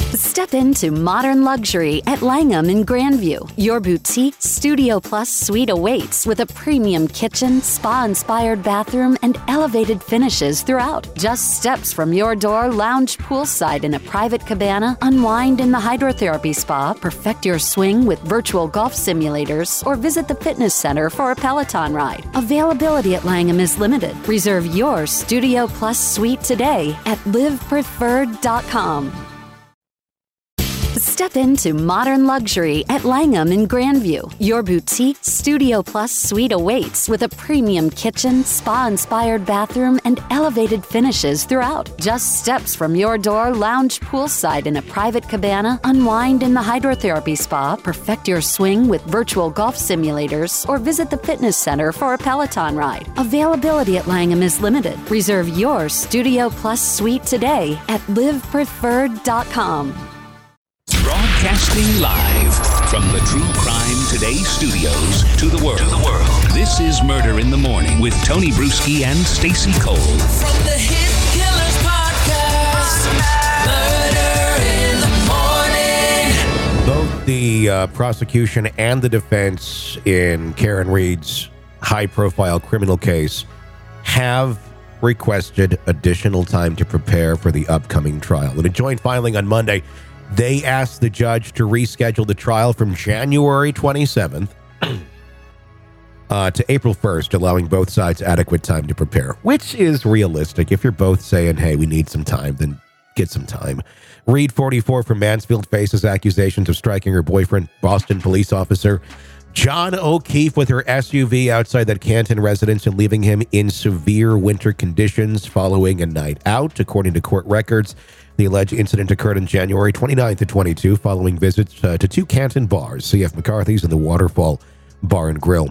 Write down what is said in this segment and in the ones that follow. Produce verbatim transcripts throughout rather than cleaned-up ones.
Step into modern luxury at Langham in Grandview. Your boutique Studio Plus suite awaits with a premium kitchen, spa-inspired bathroom, and elevated finishes throughout. Just steps from your door, lounge poolside in a private cabana, unwind in the hydrotherapy spa, perfect your swing with virtual golf simulators, or visit the fitness center for a Peloton ride. Availability at Langham is limited. Reserve your Studio Plus suite today at live preferred dot com. Step into modern luxury at Langham in Grandview. Your boutique Studio Plus suite awaits with a premium kitchen, spa-inspired bathroom, and elevated finishes throughout. Just steps from your door, lounge poolside in a private cabana, unwind in the hydrotherapy spa, perfect your swing with virtual golf simulators, or visit the fitness center for a Peloton ride. Availability at Langham is limited. Reserve your Studio Plus suite today at live preferred dot com. Broadcasting live from the True Crime Today studios to the world. To the world. This is Murder in the Morning with Tony Bruschi and Stacey Cole. From the Hit Killers Podcast, Murder in the Morning. Both the uh, prosecution and the defense in Karen Read's high-profile criminal case have requested additional time to prepare for the upcoming trial. In a joint filing on Monday, they asked the judge to reschedule the trial from January twenty-seventh uh, to April first, allowing both sides adequate time to prepare, which is realistic. If you're both saying, hey, we need some time, then get some time. Reed, forty-four, from Mansfield, faces accusations of striking her boyfriend, Boston police officer John O'Keefe, with her S U V outside that Canton residence and leaving him in severe winter conditions following a night out. According to court records, the alleged incident occurred on January twenty-ninth of twenty-two following visits uh, to two Canton bars, C F McCarthy's and the Waterfall Bar and Grill.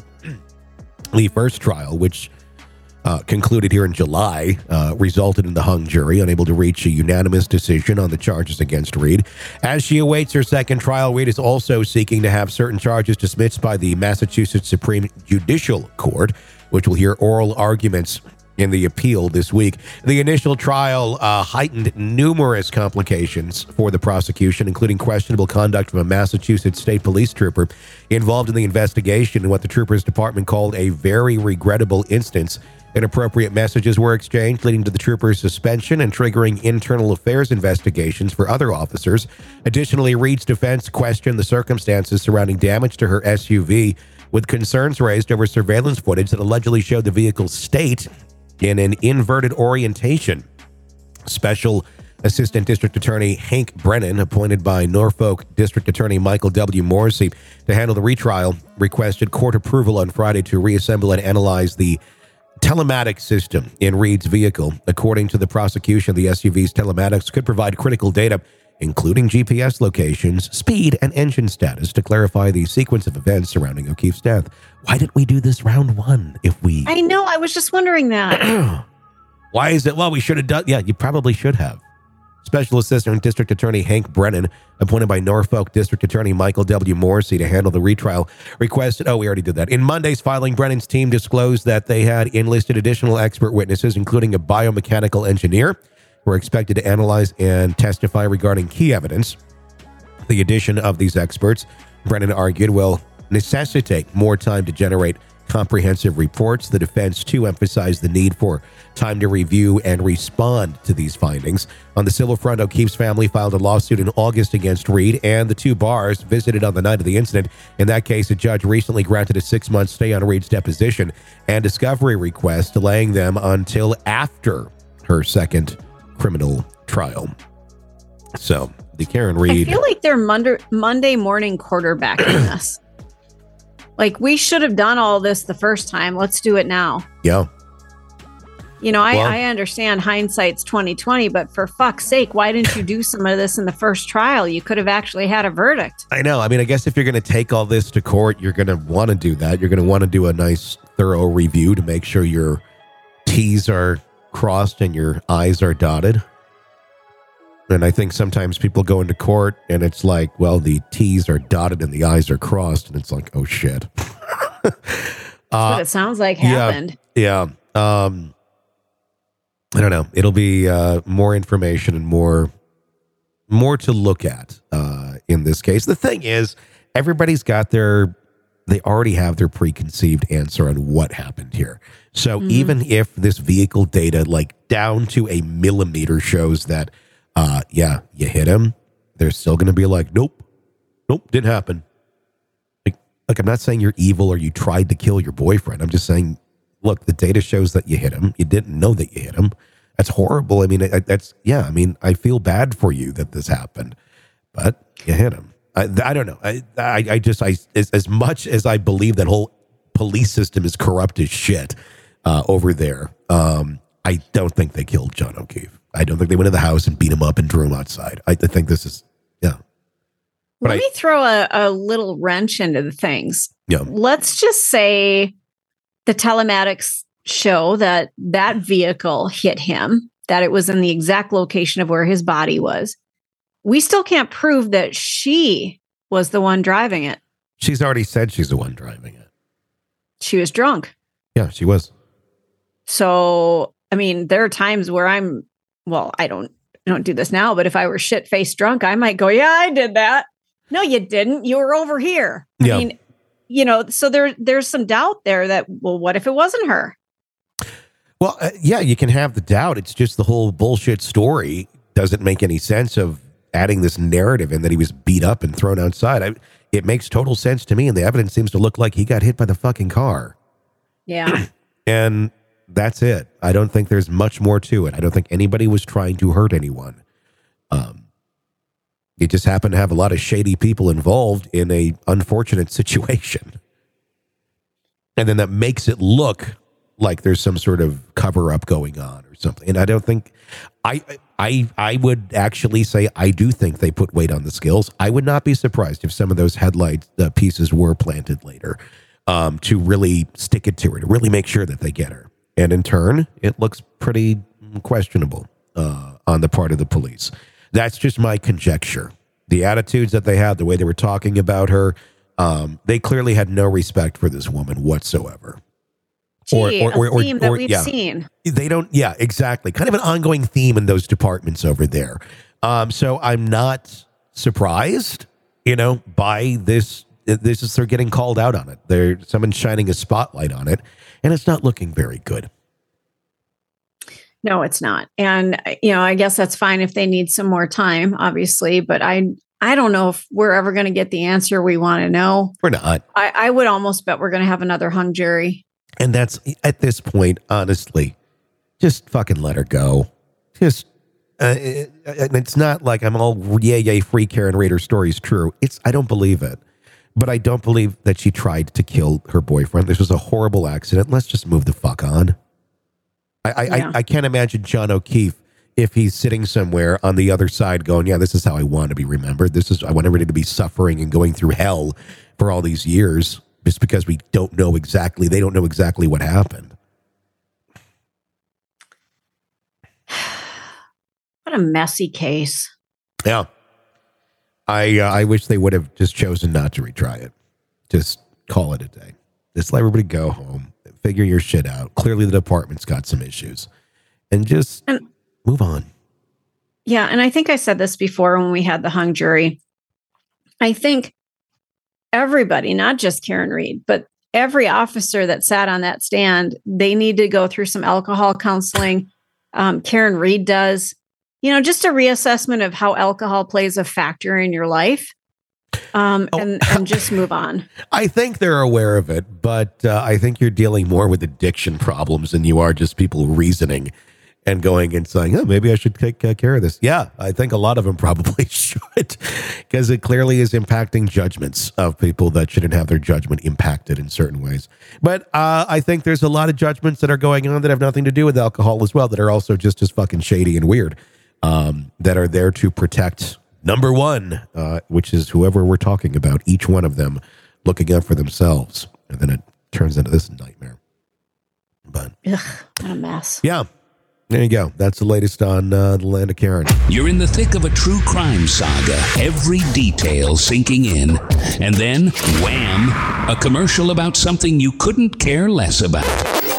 The first trial, which uh, concluded here in July, uh, resulted in the hung jury unable to reach a unanimous decision on the charges against Reed. As she awaits her second trial, Reed is also seeking to have certain charges dismissed by the Massachusetts Supreme Judicial Court, which will hear oral arguments in the appeal this week. The initial trial uh, heightened numerous complications for the prosecution, including questionable conduct from a Massachusetts state police trooper involved in the investigation in what the trooper's department called a very regrettable instance. Inappropriate messages were exchanged, leading to the trooper's suspension and triggering internal affairs investigations for other officers. Additionally, Reed's defense questioned the circumstances surrounding damage to her S U V, with concerns raised over surveillance footage that allegedly showed the vehicle's state in an inverted orientation. Special Assistant District Attorney Hank Brennan, appointed by Norfolk District Attorney Michael W. Morrissey to handle the retrial, requested court approval on Friday to reassemble and analyze the telematics system in Reed's vehicle. According to the prosecution, the S U V's telematics could provide critical data, including G P S locations, speed, and engine status, to clarify the sequence of events surrounding O'Keefe's death. Why didn't we do this round one if we... I know, I was just wondering that. Why is it? Well, we should have done... Yeah, you probably should have. Special Assistant District Attorney Hank Brennan, appointed by Norfolk District Attorney Michael W. Morrissey to handle the retrial, requested... Oh, we already did that. In Monday's filing, Brennan's team disclosed that they had enlisted additional expert witnesses, including a biomechanical engineer, who are expected to analyze and testify regarding key evidence. The addition of these experts, Brennan argued, will necessitate more time to generate comprehensive reports. The defense, too, emphasized the need for time to review and respond to these findings. On the civil front, O'Keefe's family filed a lawsuit in August against Reed and the two bars visited on the night of the incident. In that case, a judge recently granted a six-month stay on Reed's deposition and discovery request, delaying them until after her second criminal trial. So, the Karen Reed... I feel like they're Monday, Monday morning quarterbacking us. Like, we should have done all this the first time. Let's do it now. Yeah. You know, I, well, I understand hindsight's twenty twenty, but for fuck's sake, why didn't you do some of this in the first trial? You could have actually had a verdict. I know. I mean, I guess if you're going to take all this to court, you're going to want to do that. You're going to want to do a nice, thorough review to make sure your T's are crossed and your I's are dotted. And I think sometimes people go into court and it's like, well, the T's are dotted and the I's are crossed. And it's like, oh, shit. That's uh, what it sounds like happened. Yeah. yeah. Um, I don't know. It'll be uh, more information and more more to look at uh, in this case. The thing is, everybody's got their, they already have their preconceived answer on what happened here. So mm-hmm. even if this vehicle data, like down to a millimeter, shows that, uh, yeah, you hit him, they're still going to be like, nope, nope, didn't happen. Like, like, I'm not saying you're evil or you tried to kill your boyfriend. I'm just saying, look, the data shows that you hit him. You didn't know that you hit him. That's horrible. I mean, I, that's, yeah, I mean, I feel bad for you that this happened, but you hit him. I, I don't know. I, I, I just, I, as, as much as I believe that whole police system is corrupt as shit uh, over there, um, I don't think they killed John O'Keefe. I don't think they went in the house and beat him up and drew him outside. I, I think this is, yeah. But Let I, me throw a, a little wrench into the things. Yeah. Let's just say the telematics show that that vehicle hit him, that it was in the exact location of where his body was. We still can't prove that she was the one driving it. She's already said she's the one driving it. She was drunk. Yeah, she was. So, I mean, there are times where I'm, well, I don't, I don't do this now, but if I were shit-faced drunk, I might go, yeah, I did that. No, you didn't. You were over here. I yeah. mean, you know, so there, there's some doubt there that, well, what if it wasn't her? Well, uh, yeah, you can have the doubt. It's just the whole bullshit story doesn't make any sense of adding this narrative in that he was beat up and thrown outside. I, it makes total sense to me, and the evidence seems to look like he got hit by the fucking car. Yeah. And that's it. I don't think there's much more to it. I don't think anybody was trying to hurt anyone. Um, it just happened to have a lot of shady people involved in a unfortunate situation. And then that makes it look like there's some sort of cover up going on or something. And I don't think I, I, I would actually say, I do think they put weight on the scales. I would not be surprised if some of those headlight uh, pieces were planted later um, to really stick it to her, to really make sure that they get her. And in turn, it looks pretty questionable uh, on the part of the police. That's just my conjecture. The attitudes that they had, the way they were talking about her, um, they clearly had no respect for this woman whatsoever. Gee, or, or, or, a theme or, that we've yeah. seen. They don't, yeah, exactly. Kind of an ongoing theme in those departments over there. Um, so I'm not surprised, you know, by this. This is, they're getting called out on it. They're someone's shining a spotlight on it, and it's not looking very good. No, it's not. And, you know, I guess that's fine if they need some more time, obviously, but I, I don't know if we're ever going to get the answer we want to know. We're not. I, I would almost bet we're going to have another hung jury. And that's, at this point, honestly, just fucking let her go. Just, uh, it, it's not like I'm all, yay, yay, free Karen Rader story's true. It's, I don't believe it. But I don't believe that she tried to kill her boyfriend. This was a horrible accident. Let's just move the fuck on. I, I, yeah. I, I can't imagine John O'Keefe, if he's sitting somewhere on the other side going, yeah, this is how I want to be remembered. This is, I want everybody to be suffering and going through hell for all these years. Just because we don't know exactly, they don't know exactly what happened. What a messy case. Yeah. I uh, I wish they would have just chosen not to retry it. Just call it a day. Just let everybody go home. Figure your shit out. Clearly the department's got some issues. And just and, move on. Yeah, and I think I said this before when we had the hung jury. I think everybody, not just Karen Read, but every officer that sat on that stand, they need to go through some alcohol counseling. Um, Karen Read does, you know, just a reassessment of how alcohol plays a factor in your life, um, oh. and, and just move on. I think they're aware of it, but uh, I think you're dealing more with addiction problems than you are just people reasoning and going and saying, oh, maybe I should take uh, care of this. Yeah, I think a lot of them probably should, because it clearly is impacting judgments of people that shouldn't have their judgment impacted in certain ways. But uh, I think there's a lot of judgments that are going on that have nothing to do with alcohol as well, that are also just as fucking shady and weird, um, that are there to protect number one, uh, which is whoever we're talking about, each one of them looking out for themselves. And then it turns into this nightmare. But ugh, what a mess. Yeah. There you go. That's the latest on uh, the Land of Karen. You're in the thick of a true crime saga, every detail sinking in. And then, wham, a commercial about something you couldn't care less about.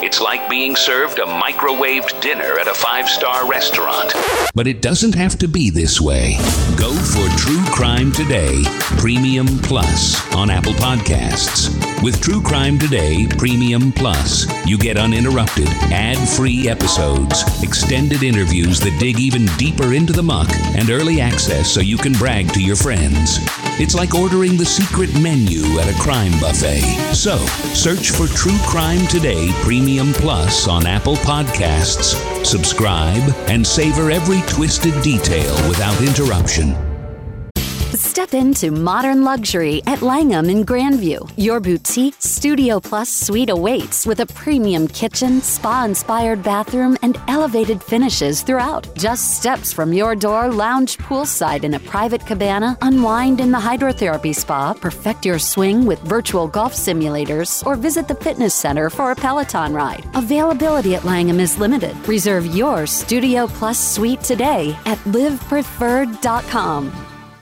It's like being served a microwaved dinner at a five-star restaurant. But it doesn't have to be this way. Go for True Crime Today Premium Plus on Apple Podcasts. With True Crime Today Premium Plus, you get uninterrupted, ad-free episodes, extended interviews that dig even deeper into the muck, and early access so you can brag to your friends. It's like ordering the secret menu at a crime buffet. So, search for True Crime Today Premium Plus on Apple Podcasts, subscribe, and savor every twisted detail without interruption. Step into modern luxury at Langham in Grandview. Your boutique Studio Plus suite awaits with a premium kitchen, spa-inspired bathroom, and elevated finishes throughout. Just steps from your door, lounge poolside in a private cabana, unwind in the hydrotherapy spa, perfect your swing with virtual golf simulators, or visit the fitness center for a Peloton ride. Availability at Langham is limited. Reserve your Studio Plus suite today at live preferred dot com.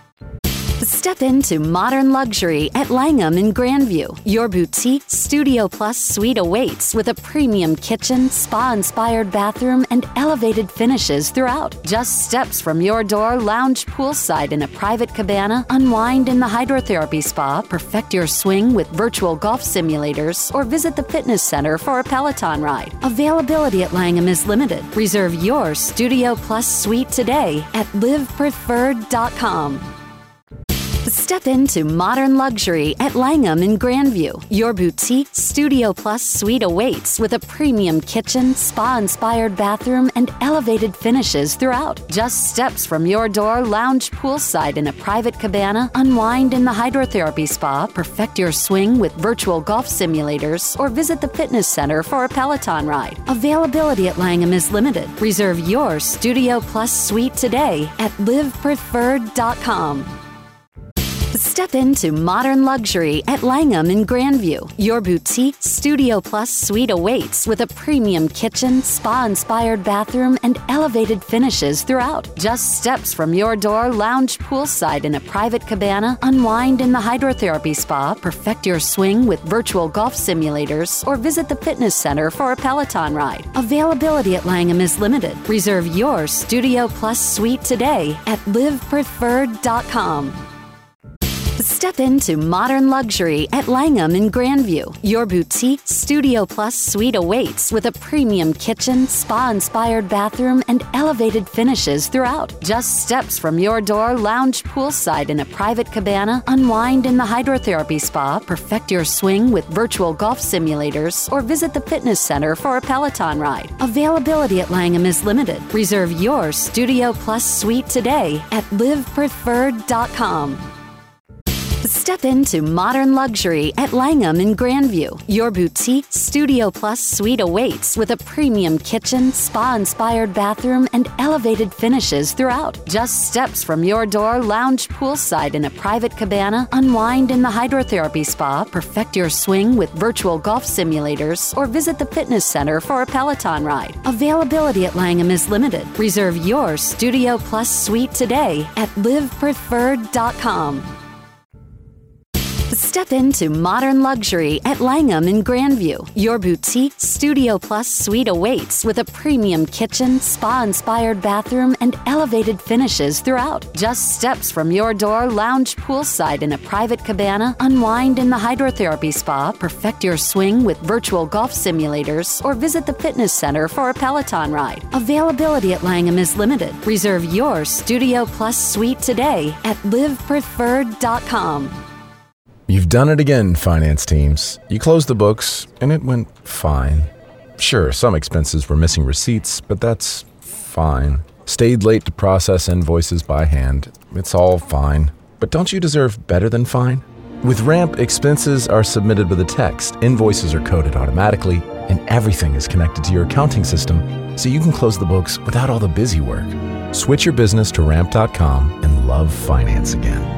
Step into modern luxury at Langham in Grandview. Your boutique Studio Plus suite awaits with a premium kitchen, spa-inspired bathroom, and elevated finishes throughout. Just steps from your door, lounge poolside in a private cabana, unwind in the hydrotherapy spa, perfect your swing with virtual golf simulators, or visit the fitness center for a Peloton ride. Availability at Langham is limited. Reserve your Studio Plus suite today at live preferred dot com. Step into modern luxury at Langham in Grandview. Your boutique Studio Plus suite awaits with a premium kitchen, spa-inspired bathroom, and elevated finishes throughout. Just steps from your door, lounge poolside in a private cabana, unwind in the hydrotherapy spa, perfect your swing with virtual golf simulators, or visit the fitness center for a Peloton ride. Availability at Langham is limited. Reserve your Studio Plus suite today at live preferred dot com. Step into modern luxury at Langham in Grandview. Your boutique Studio Plus suite awaits with a premium kitchen, spa-inspired bathroom, and elevated finishes throughout. Just steps from your door, lounge poolside in a private cabana, unwind in the hydrotherapy spa, perfect your swing with virtual golf simulators, or visit the fitness center for a Peloton ride. Availability at Langham is limited. Reserve your Studio Plus suite today at live preferred dot com. Step into modern luxury at Langham in Grandview. Your boutique Studio Plus suite awaits with a premium kitchen, spa-inspired bathroom, and elevated finishes throughout. Just steps from your door, lounge poolside in a private cabana, unwind in the hydrotherapy spa, perfect your swing with virtual golf simulators, or visit the fitness center for a Peloton ride. Availability at Langham is limited. Reserve your Studio Plus suite today at live preferred dot com. Step into modern luxury at Langham in Grandview. Your boutique Studio Plus suite awaits with a premium kitchen, spa-inspired bathroom, and elevated finishes throughout. Just steps from your door, lounge poolside in a private cabana, unwind in the hydrotherapy spa, perfect your swing with virtual golf simulators, or visit the fitness center for a Peloton ride. Availability at Langham is limited. Reserve your Studio Plus suite today at live preferred dot com. Step into modern luxury at Langham in Grandview. Your boutique Studio Plus suite awaits with a premium kitchen, spa-inspired bathroom, and elevated finishes throughout. Just steps from your door, lounge poolside in a private cabana, unwind in the hydrotherapy spa, perfect your swing with virtual golf simulators, or visit the fitness center for a Peloton ride. Availability at Langham is limited. Reserve your Studio Plus suite today at live preferred dot com. You've done it again, finance teams. You closed the books, and it went fine. Sure, some expenses were missing receipts, but that's fine. Stayed late to process invoices by hand. It's all fine. But don't you deserve better than fine? With Ramp, expenses are submitted with a text, invoices are coded automatically, and everything is connected to your accounting system, so you can close the books without all the busy work. Switch your business to ramp dot com and love finance again.